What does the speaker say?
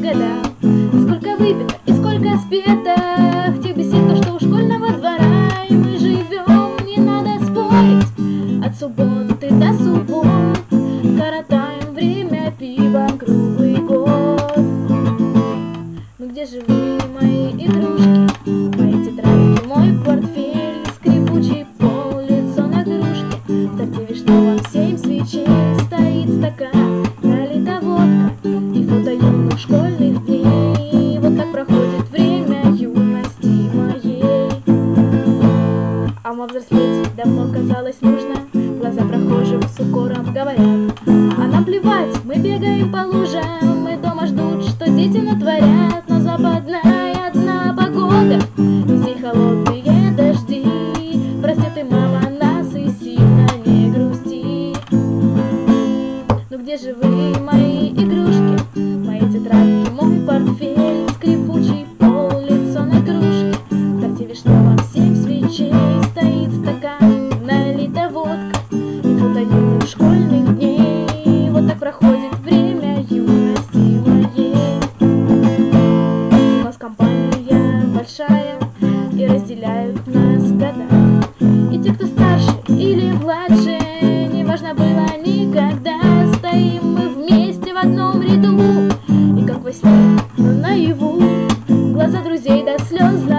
годам. Сколько выпито и сколько спето в тех беседках, что у школьного двора. И мы живем, не надо спорить, от субботы до суббот. Коротаем время пивом круглый год. Ну где же вы, мои игрушки, мои тетрадки, мой портфель, скрипучий пол, лицо на кружке, в торте вишневом 7 свечей, стоит стакан, налита водка и фото юных школьных дней. Вот так проходит время юности моей. А во взрослеть давно казалось нужно, глаза прохожим с укором говорят: а нам плевать, мы бегаем по лужам, мы дома ждут, что дети натворят. Но западная одна погода, везде холодные дожди. Прости ты, мама, нас и сильно не грусти. Ну где же вы, мои игрушки, мои тетрадки, мой портфель, скрипучий пол, лицо на кружке, в торте вишневом 7 свечей, стоит стакан, налита водка и фото юных школьных дней. Вот так проходит время юности моей. У нас компания большая, и разделяют нас года. И те, кто старше или младше, неважно было никогда. Стоим мы вместе в одном ряду, и как во сне, но наяву глаза друзей до слез